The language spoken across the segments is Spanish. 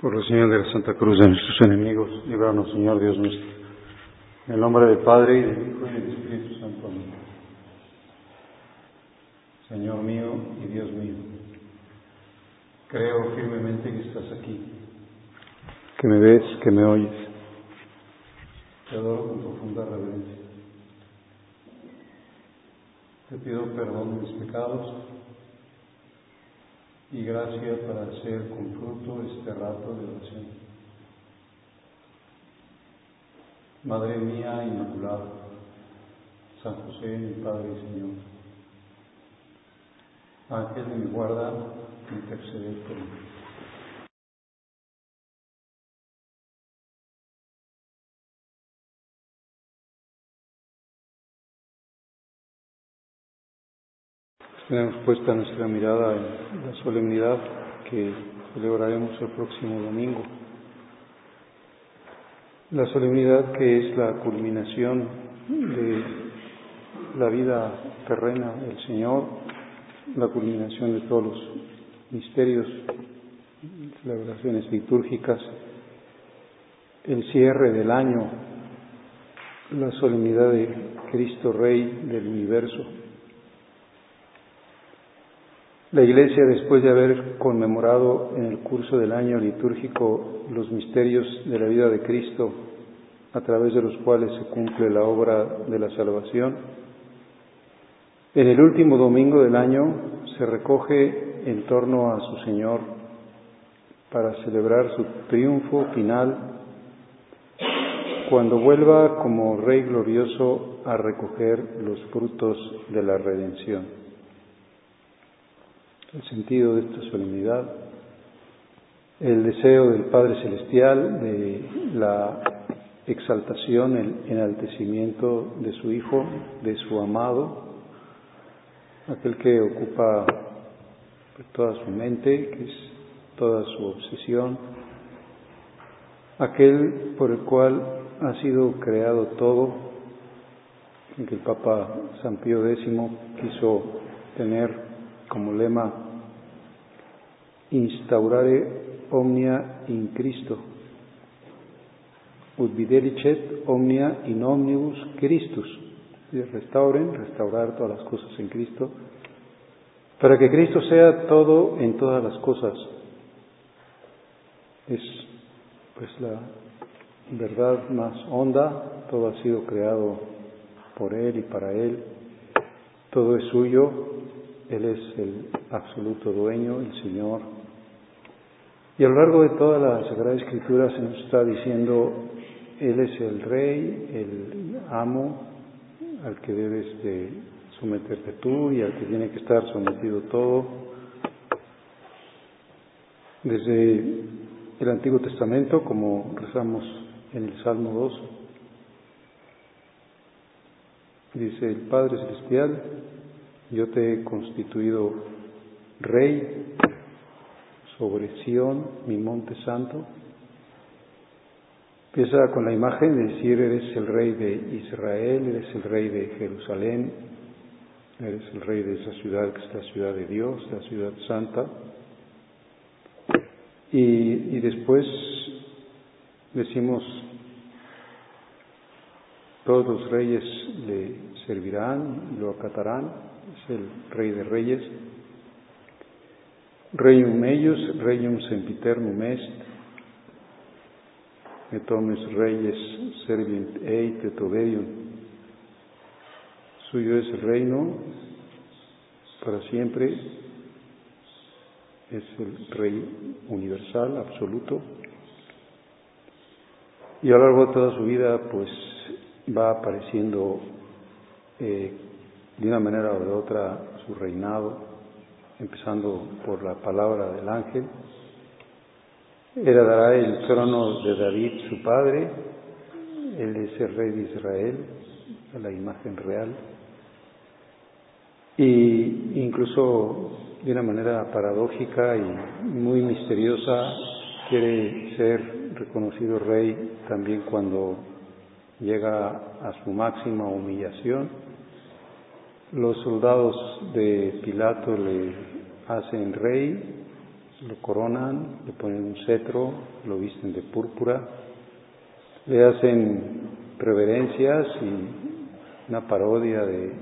Por la señal de la Santa Cruz de nuestros enemigos, líbranos, Señor Dios nuestro. En el nombre del Padre, y del Hijo, y del Espíritu Santo. Amén. Señor mío y Dios mío, creo firmemente que estás aquí, que me ves, que me oyes. Te adoro con profunda reverencia. Te pido perdón de mis pecados y gracia para hacer con fruto este rato de oración. Madre mía Inmaculada, San José, mi Padre y Señor, Ángel de mi guarda, interceded por mí. Tenemos puesta nuestra mirada en la solemnidad que celebraremos el próximo domingo. La solemnidad que es la culminación de la vida terrena del Señor, la culminación de todos los misterios, celebraciones litúrgicas, el cierre del año, la solemnidad de Cristo Rey del universo. La Iglesia, después de haber conmemorado en el curso del año litúrgico los misterios de la vida de Cristo, a través de los cuales se cumple la obra de la salvación, en el último domingo del año se recoge en torno a su Señor para celebrar su triunfo final, cuando vuelva como Rey glorioso a recoger los frutos de la redención. El sentido de esta solemnidad, el deseo del Padre Celestial de la exaltación, el enaltecimiento de su Hijo, de su amado, aquel que ocupa toda su mente, que es toda su obsesión, aquel por el cual ha sido creado todo, que el Papa San Pío X quiso tener como lema: instaurare omnia in Christo, ut videlicet omnia in omnibus Christus. Restaurar todas las cosas en Cristo, para que Cristo sea todo en todas las cosas. Es pues la verdad más honda. Todo ha sido creado por Él y para Él, todo es suyo. Él es el absoluto dueño, el Señor. Y a lo largo de toda la Sagrada Escritura se nos está diciendo: Él es el Rey, el amo, al que debes de someterte tú y al que tiene que estar sometido todo. Desde el Antiguo Testamento, como rezamos en el Salmo 2, dice el Padre Celestial: yo te he constituido Rey sobre Sión, mi monte santo. Empieza con la imagen de decir: eres el Rey de Israel, eres el Rey de Jerusalén, eres el Rey de esa ciudad que es la ciudad de Dios, la ciudad santa. Y después decimos: todos los reyes le servirán, lo acatarán. Es el Rey de Reyes. Regnum eius, regnum sempiternum est, et omnes reyes servint eit et obediunt. Suyo es el reino para siempre, es el Rey universal, absoluto, y a lo largo de toda su vida pues va apareciendo de una manera o de otra su reinado, empezando por la palabra del ángel. Heredará el trono de David su padre, él es el Rey de Israel, la imagen real, y incluso de una manera paradójica y muy misteriosa quiere ser reconocido Rey también cuando llega a su máxima humillación. Los soldados de Pilato le hacen rey lo coronan, le ponen un cetro, lo visten de púrpura, le hacen reverencias y una parodia de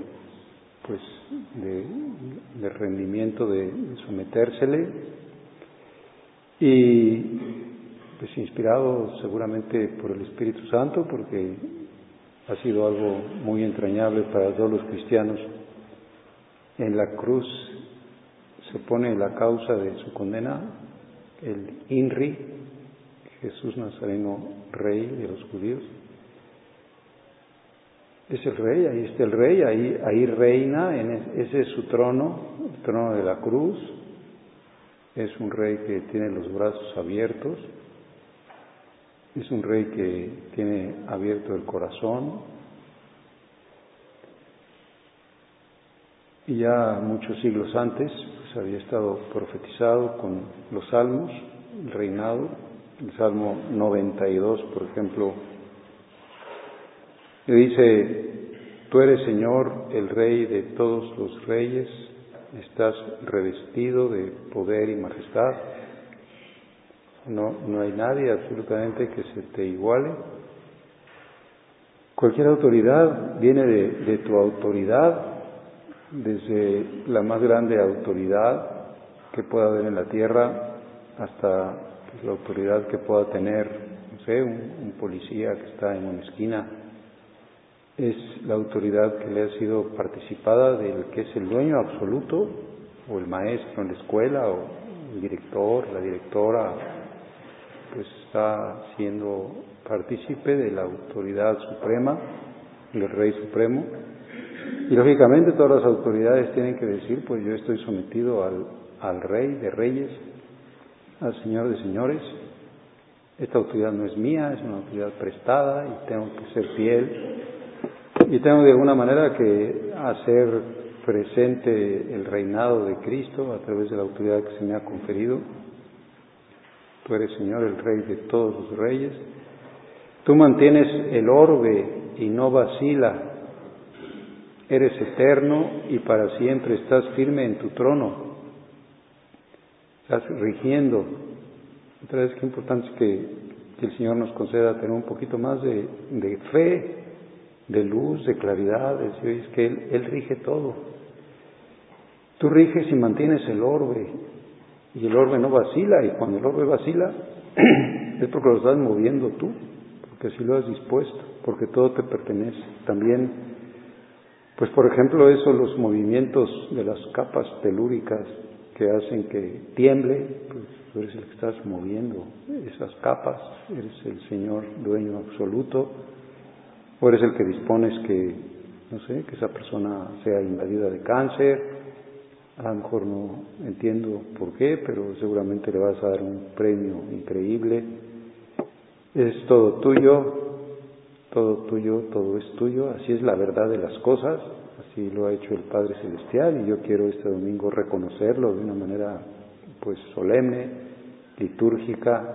rendimiento, de sometérsele, y pues inspirado seguramente por el Espíritu Santo, porque ha sido algo muy entrañable para todos los cristianos. En la cruz se pone la causa de su condena, el INRI, Jesús Nazareno, Rey de los judíos. Es el Rey, ahí está el Rey, ahí reina, ese es su trono, el trono de la cruz. Es un Rey que tiene los brazos abiertos, es un Rey que tiene abierto el corazón. Y ya muchos siglos antes pues había estado profetizado con los salmos, el reinado. El Salmo 92, por ejemplo, le dice: Tú eres Señor, el Rey de todos los reyes, estás revestido de poder y majestad. No hay nadie absolutamente que se te iguale. Cualquier autoridad viene de tu autoridad, desde la más grande autoridad que pueda haber en la tierra hasta la autoridad que pueda tener, no sé, un policía que está en una esquina. Es la autoridad que le ha sido participada del que es el dueño absoluto, o el maestro en la escuela, o el director, la directora, pues está siendo partícipe de la autoridad suprema, del Rey Supremo. Y lógicamente todas las autoridades tienen que decir: pues yo estoy sometido al Rey de Reyes, al Señor de Señores. Esta autoridad no es mía, es una autoridad prestada y tengo que ser fiel. Y tengo de alguna manera que hacer presente el reinado de Cristo a través de la autoridad que se me ha conferido. Tú eres, Señor, el Rey de todos los reyes. Tú mantienes el orbe y no vacila. Eres eterno y para siempre estás firme en tu trono. Estás rigiendo. Otra vez, qué importante es que el Señor nos conceda tener un poquito más de fe, de luz, de claridad, de decir: es que Él rige todo. Tú riges y mantienes el orbe, y el orbe no vacila, y cuando el orbe vacila es porque lo estás moviendo tú, porque así lo has dispuesto, porque todo te pertenece. También, pues por ejemplo eso, los movimientos de las capas telúricas que hacen que tiemble, pues tú eres el que estás moviendo esas capas, eres el Señor dueño absoluto. O eres el que dispones que, no sé, que esa persona sea invadida de cáncer. A lo mejor no entiendo por qué, pero seguramente le vas a dar un premio increíble. Es todo tuyo, todo es tuyo. Así es la verdad de las cosas, así lo ha hecho el Padre Celestial, y yo quiero este domingo reconocerlo de una manera pues solemne, litúrgica.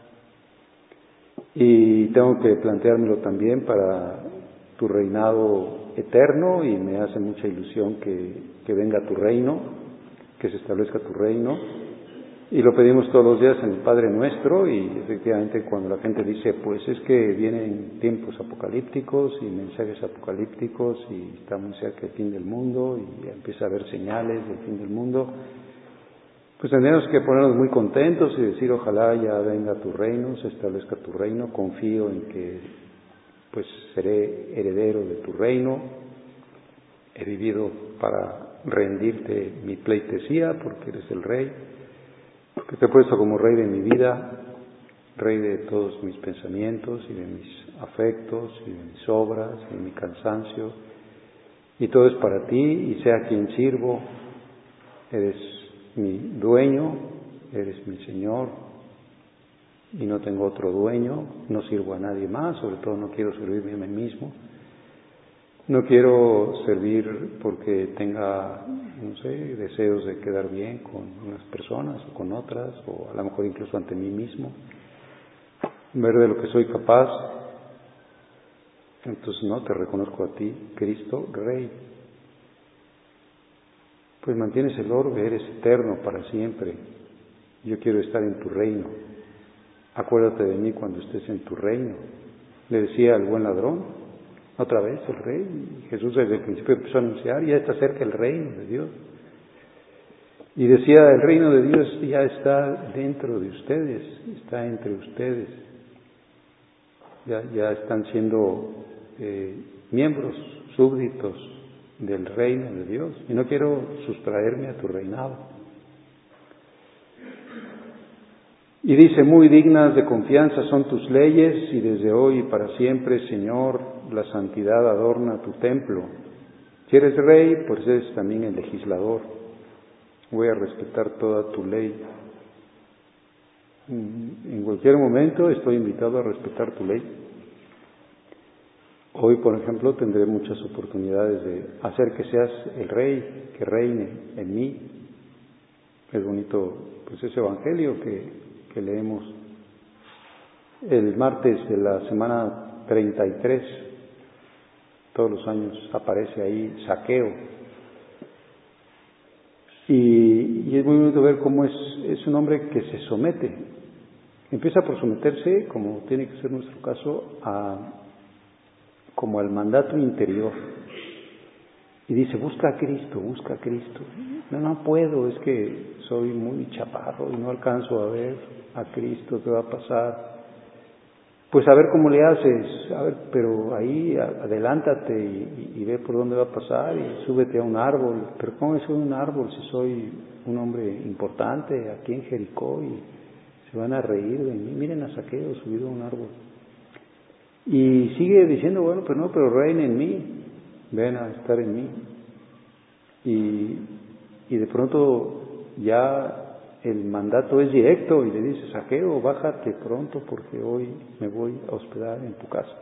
Y tengo que planteármelo también para tu reinado eterno, y me hace mucha ilusión que venga tu reino, que se establezca tu reino. Y lo pedimos todos los días en el Padre Nuestro, y efectivamente cuando la gente dice: pues es que vienen tiempos apocalípticos y mensajes apocalípticos y está muy cerca el fin del mundo y empieza a haber señales del fin del mundo, pues tendríamos que ponernos muy contentos y decir: ojalá ya venga tu reino, se establezca tu reino. Confío en que pues seré heredero de tu reino. He vivido para rendirte mi pleitesía, porque eres el Rey, porque te he puesto como Rey de mi vida, Rey de todos mis pensamientos y de mis afectos y de mis obras y de mi cansancio, y todo es para ti, y sea quien sirvo, eres mi dueño, eres mi Señor, y no tengo otro dueño, no sirvo a nadie más, sobre todo no quiero servirme a mí mismo, no quiero servir porque tenga, no sé, deseos de quedar bien con unas personas o con otras, o a lo mejor incluso ante mí mismo, ver de lo que soy capaz. Entonces no, te reconozco a ti, Cristo, Rey. Pues mantienes el orbe, eres eterno para siempre. Yo quiero estar en tu reino. Acuérdate de mí cuando estés en tu reino. Le decía al buen ladrón, otra vez el rey. Y Jesús desde el principio empezó a anunciar, ya está cerca el reino de Dios. Y decía, el reino de Dios ya está dentro de ustedes, está entre ustedes. Ya están siendo miembros, súbditos del reino de Dios. Y no quiero sustraerme a tu reinado. Y dice, muy dignas de confianza son tus leyes, y desde hoy y para siempre, Señor, la santidad adorna tu templo. Si eres rey, pues eres también el legislador. Voy a respetar toda tu ley. En cualquier momento estoy invitado a respetar tu ley. Hoy, por ejemplo, tendré muchas oportunidades de hacer que seas el rey, que reine en mí. Es bonito, pues, ese evangelio que leemos el martes de la semana 33. Todos los años aparece ahí Zaqueo. Y es muy bonito ver cómo es un hombre que se somete. Empieza por someterse, como tiene que ser nuestro caso, como al mandato interior. Y dice, busca a Cristo, busca a Cristo. No puedo, es que soy muy chaparro y no alcanzo a ver a Cristo, ¿qué va a pasar? Pues a ver cómo le haces, a ver, pero ahí adelántate y ve por dónde va a pasar y súbete a un árbol. Pero ¿cómo soy un árbol si soy un hombre importante aquí en Jericó y se van a reír de mí? Miren a Zaqueo subido a un árbol. Y sigue diciendo, bueno, pero reina en mí, ven a estar en mí. Y de pronto ya el mandato es directo y le dice, Zaqueo, bájate pronto porque hoy me voy a hospedar en tu casa.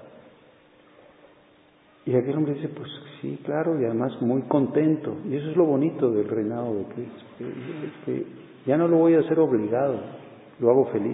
Y aquel hombre dice, pues sí, claro, y además muy contento. Y eso es lo bonito del reinado de Cristo, que ya no lo voy a hacer obligado, lo hago feliz.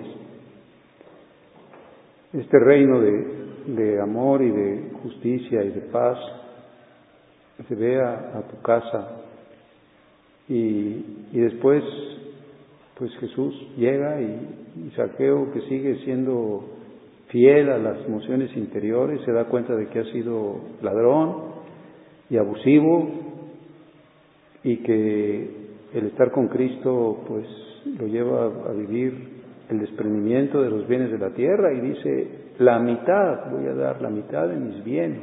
Este reino de amor y de justicia y de paz se ve a tu casa y después pues Jesús llega y Zaqueo, que sigue siendo fiel a las emociones interiores, se da cuenta de que ha sido ladrón y abusivo y que el estar con Cristo pues lo lleva a vivir el desprendimiento de los bienes de la tierra y dice, la mitad, voy a dar la mitad de mis bienes.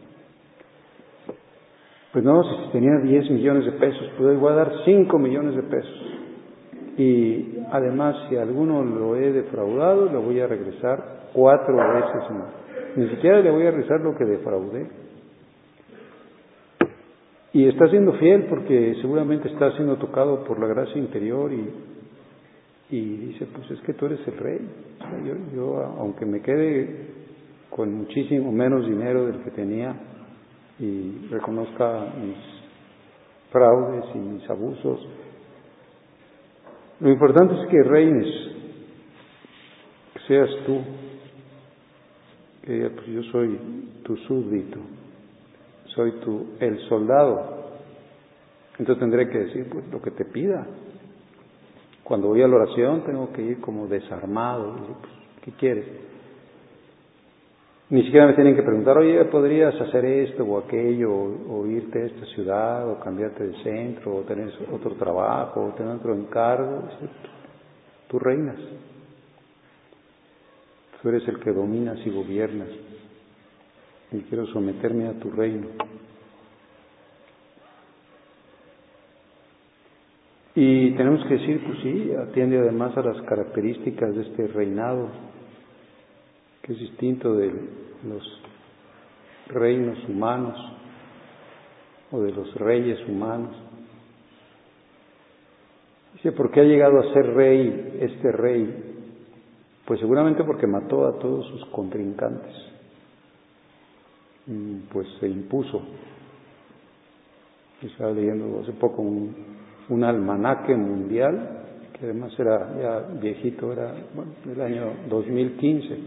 Pues no, si tenía 10 millones de pesos, pues hoy voy a dar 5 millones de pesos. Y además, si a alguno lo he defraudado, le voy a regresar 4 veces más. Ni siquiera le voy a regresar lo que defraudé. Y está siendo fiel porque seguramente está siendo tocado por la gracia interior y dice, pues es que tú eres el rey. O sea, yo aunque me quede con muchísimo menos dinero del que tenía y reconozca mis fraudes y mis abusos, lo importante es que reines, que seas tú, que pues yo soy tu súbdito, soy el soldado. Entonces tendré que decir pues lo que te pida. Cuando voy a la oración tengo que ir como desarmado, pues, ¿qué quieres? Ni siquiera me tienen que preguntar, oye, ¿podrías hacer esto o aquello, o irte a esta ciudad, o cambiarte de centro, o tener otro trabajo, o tener otro encargo? Tú reinas. Tú eres el que dominas y gobiernas. Y quiero someterme a tu reino. Y tenemos que decir, pues sí, atiende además a las características de este reinado, que es distinto de los reinos humanos o de los reyes humanos. Dice, ¿por qué ha llegado a ser rey este rey? Pues seguramente porque mató a todos sus contrincantes. Pues se impuso. Estaba leyendo hace poco un almanaque mundial, que además era ya viejito, era del año 2015.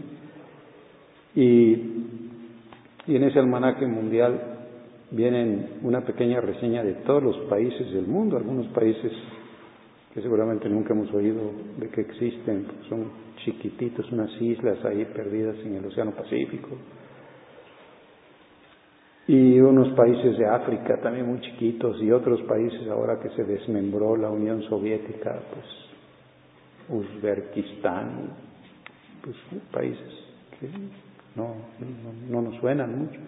Y en ese almanaque mundial vienen una pequeña reseña de todos los países del mundo. Algunos países que seguramente nunca hemos oído de que existen, son chiquititos, unas islas ahí perdidas en el Océano Pacífico. Y unos países de África también muy chiquitos, y otros países ahora que se desmembró la Unión Soviética, pues Uzbekistán, pues países que no nos suenan mucho.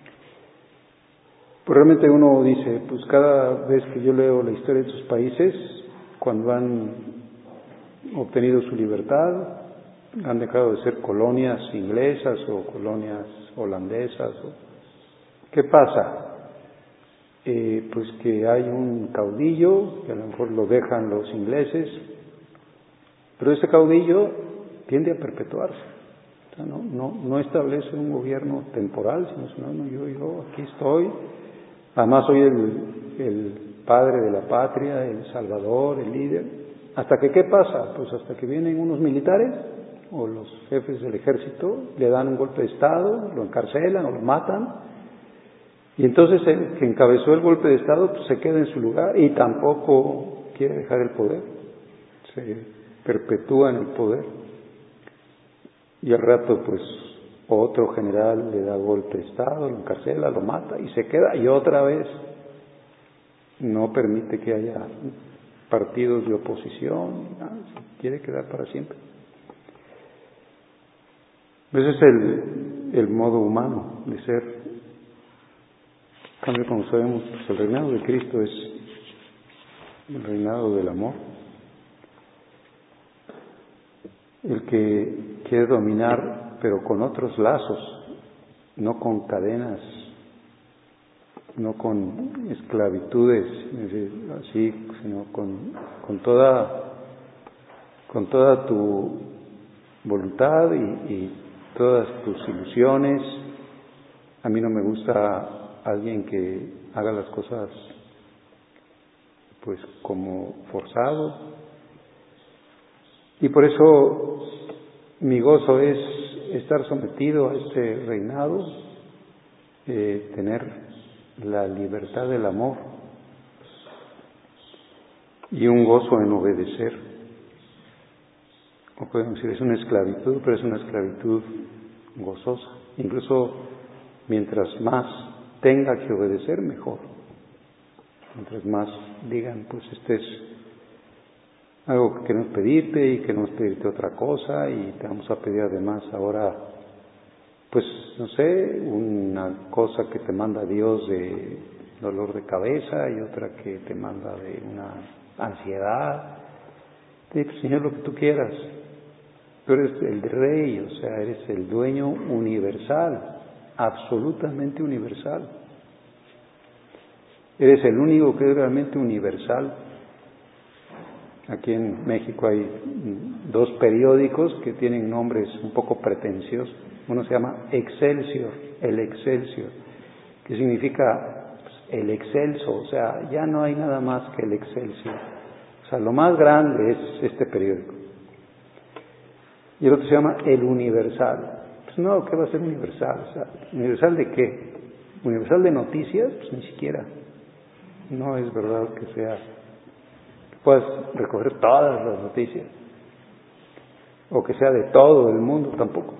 Pues realmente uno dice, pues cada vez que yo leo la historia de estos países, cuando han obtenido su libertad, han dejado de ser colonias inglesas o colonias holandesas. ¿Qué pasa? Pues que hay un caudillo, que a lo mejor lo dejan los ingleses, pero ese caudillo tiende a perpetuarse. O sea, no establece un gobierno temporal, sino yo aquí estoy. Además soy el padre de la patria, el salvador, el líder. ¿Hasta que qué pasa? Pues hasta que vienen unos militares o los jefes del ejército, le dan un golpe de estado, lo encarcelan o lo matan. Y entonces el que encabezó el golpe de estado pues se queda en su lugar y tampoco quiere dejar el poder. Se perpetúa en el poder. Y al rato pues otro general le da golpe de estado, lo encarcela, lo mata y se queda. Y otra vez no permite que haya partidos de oposición, quiere quedar para siempre. Ese es el modo humano de ser. En cambio, como sabemos, pues el reinado de Cristo es el reinado del amor. El que quiere dominar, pero con otros lazos, no con cadenas, no con esclavitudes, así, sino con toda tu voluntad y todas tus ilusiones. A mí no me gusta alguien que haga las cosas pues como forzado, y por eso mi gozo es estar sometido a este reinado, tener la libertad del amor y un gozo en obedecer. O podemos decir, es una esclavitud, pero es una esclavitud gozosa. Incluso mientras más tenga que obedecer, mejor. Mientras más digan, pues este es algo que queremos pedirte y queremos pedirte otra cosa y te vamos a pedir además ahora, pues no sé, una cosa que te manda Dios de dolor de cabeza y otra que te manda de una ansiedad. Te digo, Señor, lo que tú quieras. Tú eres el rey, o sea, eres el dueño universal, absolutamente universal. Eres el único que es realmente universal. Aquí en México hay 2 periódicos que tienen nombres un poco pretenciosos. Uno se llama Excelsior, el Excelsior, que significa el excelso, o sea, ya no hay nada más que el Excelsior. O sea, lo más grande es este periódico. Y el otro se llama El Universal. Pues no, ¿qué va a ser universal? O sea, ¿universal de qué? ¿Universal de noticias? Pues ni siquiera. No es verdad que sea, que puedas recoger todas las noticias. O que sea de todo el mundo, tampoco.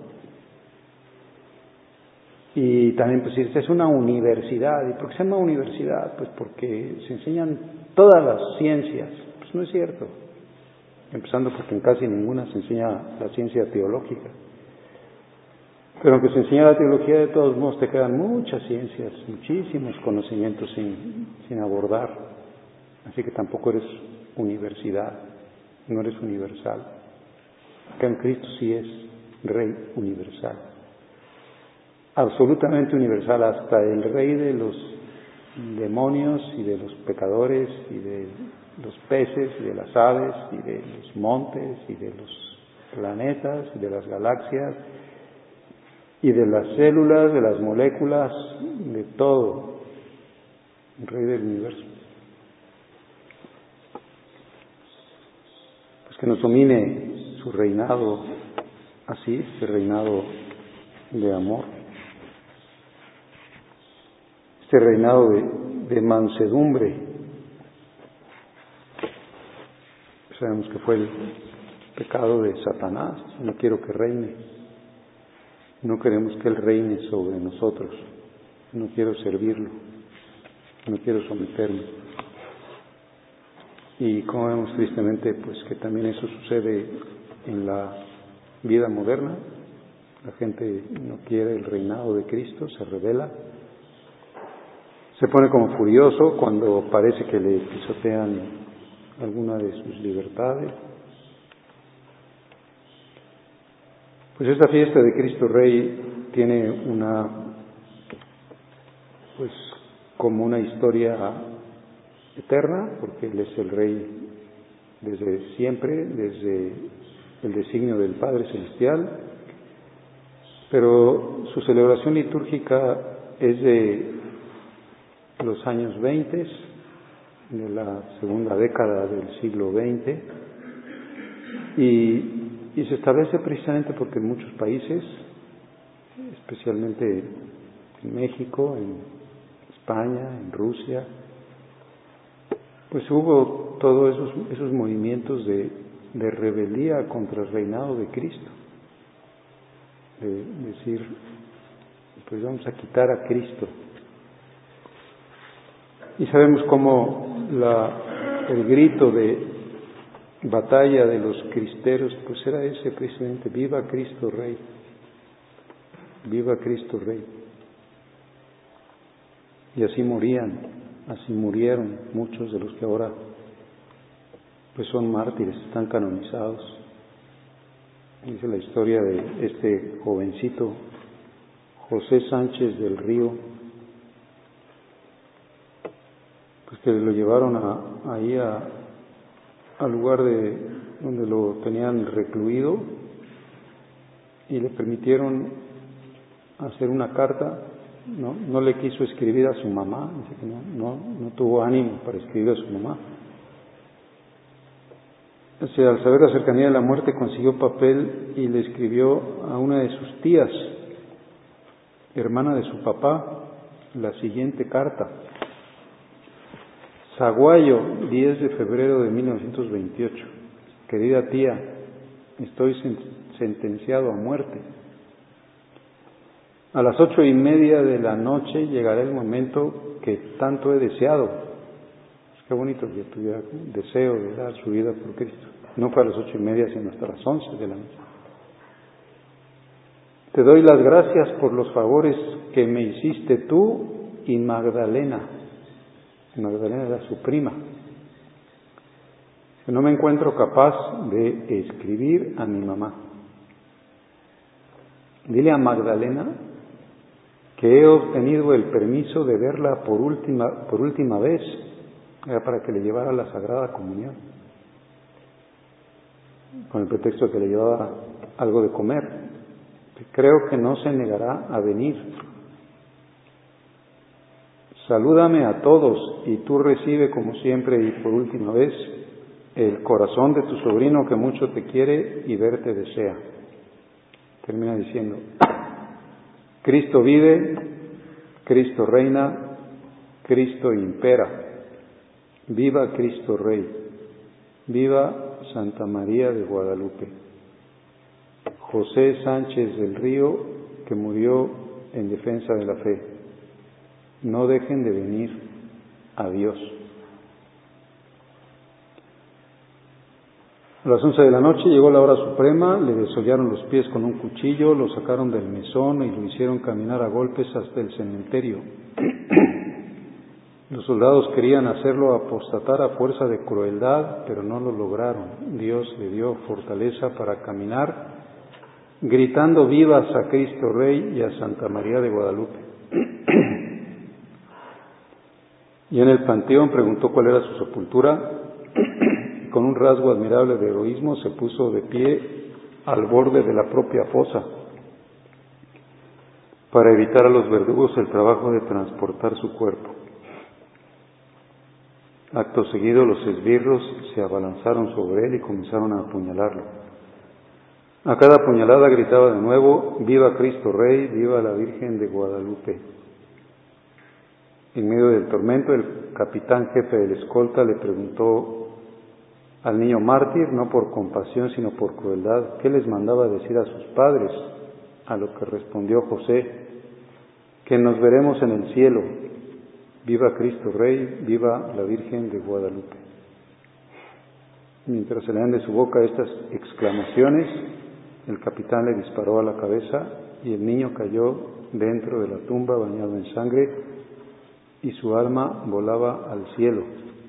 Y también, pues, esta es una universidad. ¿Y por qué se llama universidad? Pues porque se enseñan todas las ciencias. Pues no es cierto. Empezando porque en casi ninguna se enseña la ciencia teológica. Pero aunque se enseña la teología, de todos modos te quedan muchas ciencias, muchísimos conocimientos sin abordar. Así que tampoco eres universidad, no eres universal. Acá en Cristo sí es Rey universal. Absolutamente universal, hasta el Rey de los demonios y de los pecadores y de los peces y de las aves y de los montes y de los planetas y de las galaxias y de las células, de las moléculas, de todo, el Rey del universo. Pues que nos domine su reinado así, este reinado de amor, este reinado de mansedumbre. sabemos que fue el pecado de Satanás. No quiero que reine. No queremos que Él reine sobre nosotros. No quiero servirlo. No quiero someterme. Y como vemos tristemente, pues que también eso sucede en la vida moderna. La gente no quiere el reinado de Cristo, se rebela. Se pone como furioso cuando parece que le pisotean alguna de sus libertades. Pues esta fiesta de Cristo Rey tiene pues como una historia eterna, porque Él es el Rey desde siempre, desde el designio del Padre Celestial, pero su celebración litúrgica es de los años 20, de la segunda década del siglo XX, y se establece precisamente porque en muchos países, especialmente en México, en España, en Rusia, pues hubo todos esos movimientos de rebeldía contra el reinado de Cristo, de decir, pues vamos a quitar a Cristo. Y sabemos cómo el grito de batalla de los cristeros, pues era ese precisamente: viva Cristo Rey, viva Cristo Rey. Y así murieron muchos de los que ahora pues son mártires, están canonizados. Dice la historia de este jovencito José Sánchez del Río, pues que lo llevaron ahí al lugar donde lo tenían recluido y le permitieron hacer una carta. No le quiso escribir a su mamá, dice que no tuvo ánimo para escribir a su mamá. O sea, al saber la cercanía de la muerte, consiguió papel y le escribió a una de sus tías, hermana de su papá, la siguiente carta: Zaguayo, 10 de febrero de 1928. Querida tía, estoy sentenciado a muerte. A las 8:30 de la noche llegará el momento que tanto he deseado. Pues qué bonito que tuviera deseo de dar su vida por Cristo. No fue a las 8:30, sino hasta las 11 de la noche. Te doy las gracias por los favores que me hiciste tú y Magdalena. Magdalena era su prima. Que no me encuentro capaz de escribir a mi mamá. Dile a Magdalena que he obtenido el permiso de verla por última vez, era para que le llevara la Sagrada Comunión, con el pretexto de que le llevaba algo de comer. Creo que no se negará a venir. Salúdame a todos y tú recibe como siempre y por última vez el corazón de tu sobrino que mucho te quiere y verte desea. Termina diciendo: Cristo vive, Cristo reina, Cristo impera. Viva Cristo Rey, viva Santa María de Guadalupe. José Sánchez del Río, que murió en defensa de la fe. No dejen de venir a Dios. A las 11 de la noche llegó la hora suprema, le desollaron los pies con un cuchillo, lo sacaron del mesón y lo hicieron caminar a golpes hasta el cementerio. Los soldados querían hacerlo apostatar a fuerza de crueldad, pero no lo lograron. Dios le dio fortaleza para caminar, gritando vivas a Cristo Rey y a Santa María de Guadalupe. Y en el panteón preguntó cuál era su sepultura. Con un rasgo admirable de heroísmo se puso de pie al borde de la propia fosa para evitar a los verdugos el trabajo de transportar su cuerpo. Acto seguido los esbirros se abalanzaron sobre él y comenzaron a apuñalarlo. A cada puñalada gritaba de nuevo: viva Cristo Rey, viva la Virgen de Guadalupe. En medio del tormento, el capitán jefe de la escolta le preguntó al niño mártir, no por compasión, sino por crueldad. ¿Qué les mandaba decir a sus padres? A lo que respondió José, que nos veremos en el cielo. Viva Cristo Rey, viva la Virgen de Guadalupe. Mientras salían de su boca estas exclamaciones, el capitán le disparó a la cabeza y el niño cayó dentro de la tumba bañado en sangre y su alma volaba al cielo.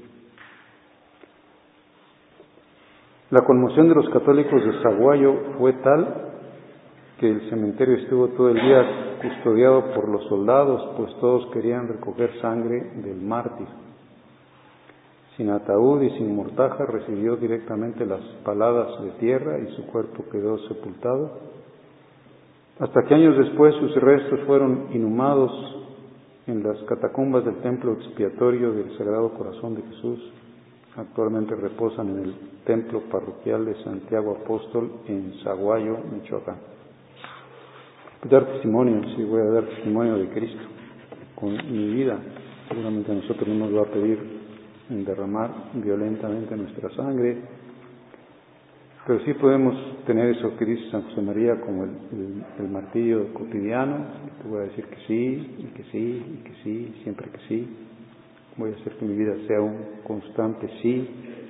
La conmoción de los católicos de Saguayo fue tal que el cementerio estuvo todo el día custodiado por los soldados, pues todos querían recoger sangre del mártir. Sin ataúd y sin mortaja recibió directamente las paladas de tierra y su cuerpo quedó sepultado, hasta que años después sus restos fueron inhumados en las catacumbas del templo expiatorio del Sagrado Corazón de Jesús. Actualmente reposan en el templo parroquial de Santiago Apóstol en Saguayo, Michoacán. Voy a dar testimonio de Cristo con mi vida. Seguramente a nosotros no nos va a pedir derramar violentamente nuestra sangre, pero sí podemos tener eso que dice San José María como el martirio cotidiano. Te voy a decir que sí, y que sí, y que sí, siempre que sí. Voy a hacer que mi vida sea un constante sí.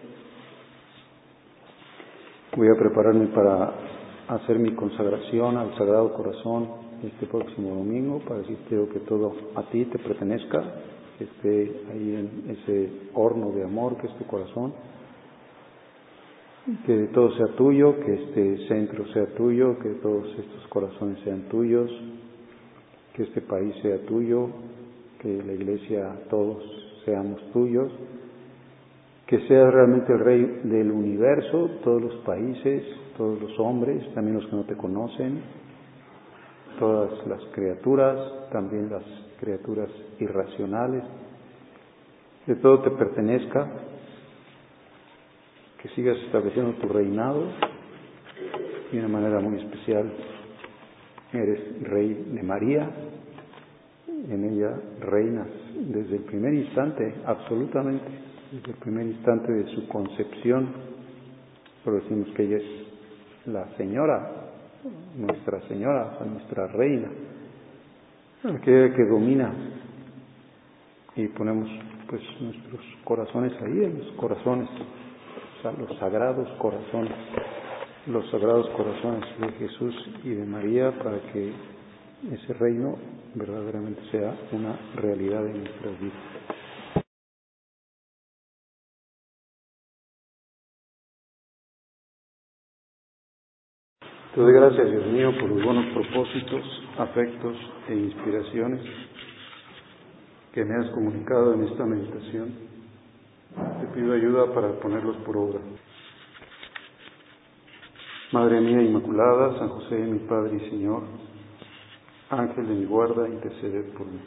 Voy a prepararme para hacer mi consagración al Sagrado Corazón este próximo domingo, para decirte que todo a ti te pertenezca, que esté ahí en ese horno de amor que es tu corazón, que todo sea tuyo, que este centro sea tuyo, que todos estos corazones sean tuyos, que este país sea tuyo, que la Iglesia, todos seamos tuyos, que seas realmente el Rey del universo, todos los países, todos los hombres, también los que no te conocen, todas las criaturas, también las criaturas irracionales, que todo te pertenezca, que sigas estableciendo tu reinado de una manera muy especial. Eres Rey de María, en ella reinas desde el primer instante, absolutamente, desde el primer instante de su concepción. Pero decimos que ella es la Señora, nuestra Señora, o sea, nuestra Reina, aquella que domina, y ponemos pues nuestros corazones ahí, en los corazones, o sea, los sagrados corazones de Jesús y de María, para que ese reino verdaderamente sea una realidad en nuestras vidas. Te doy gracias, Dios mío, por los buenos propósitos, afectos e inspiraciones que me has comunicado en esta meditación. Te pido ayuda para ponerlos por obra. Madre mía Inmaculada, San José, mi Padre y Señor, Ángel de mi guarda, interceded por mí.